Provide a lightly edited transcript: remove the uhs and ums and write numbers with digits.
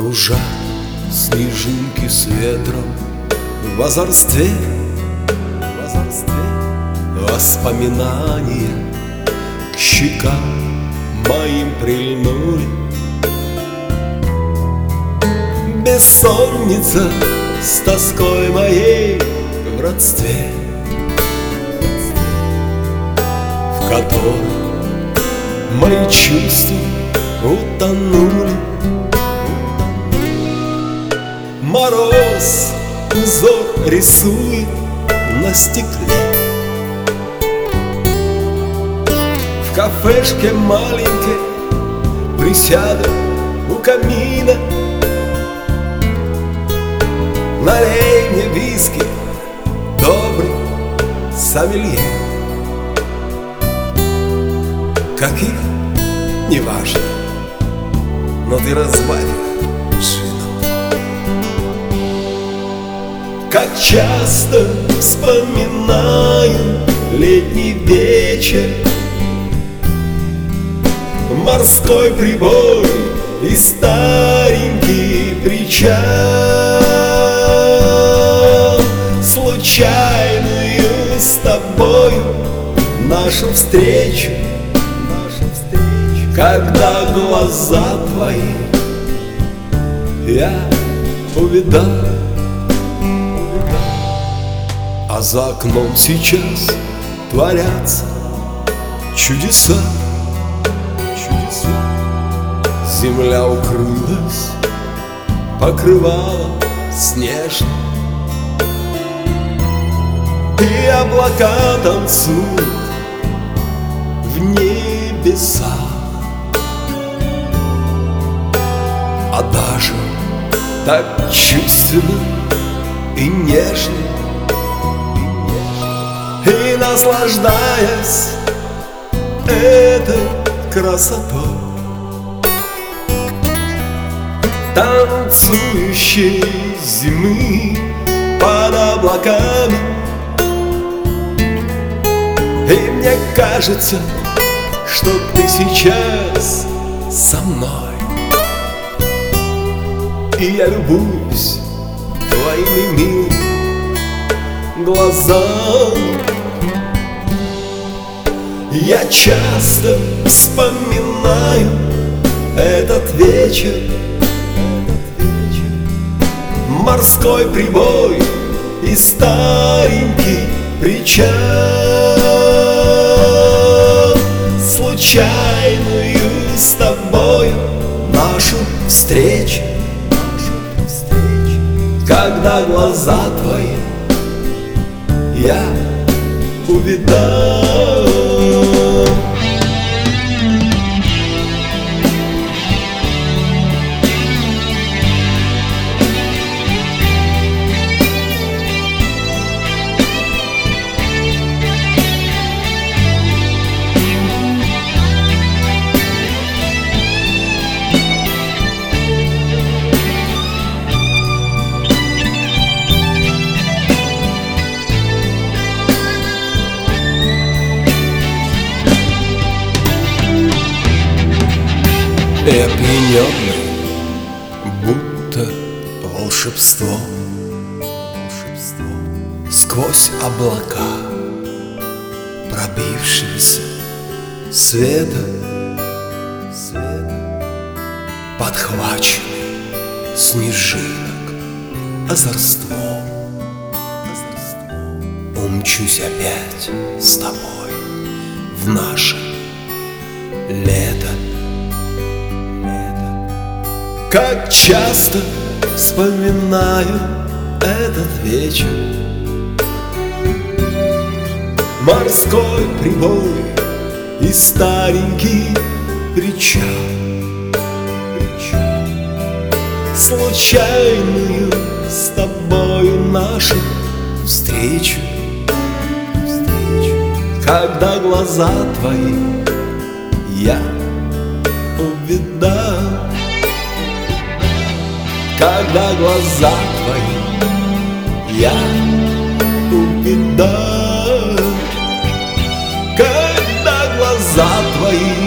Кружат снежинки с ветром в озорстве, воспоминания к щекам моим прильнули. Бессонница с тоской моей в родстве, в которой мои чувства утонули. Мороз узор рисует на стекле, в кафешке маленькой присяду у камина. Налей мне виски, добрый сомелье. Каких? Неважно, но ты разбавь джином. Как часто вспоминаю летний вечер, морской прибой и старенький причал, случайную с тобою нашу встречу, когда глаза твои я увидал. А за окном сейчас творятся чудеса. Земля укрылась покрывалом снежным, и облака танцуют в небесах. А даже так чувственно и нежно, и наслаждаясь этой красотой, танцующей зимы под облаками. И мне кажется, что ты сейчас со мной, и я любуюсь твоими милыми глазами. Я часто вспоминаю этот вечер, морской прибой и старенький причал, случайную с тобою нашу встречу, когда глаза твои я увидал. И опьяненный, будто волшебство, сквозь облака пробившегося света, подхваченный снежинок озорством, умчусь опять с тобой в наше лето. Как часто вспоминаю этот вечер, морской прибой и старенький причал, случайную с тобою нашу встречу, когда глаза твои я увидал. Когда глаза твои я увидал, когда глаза твои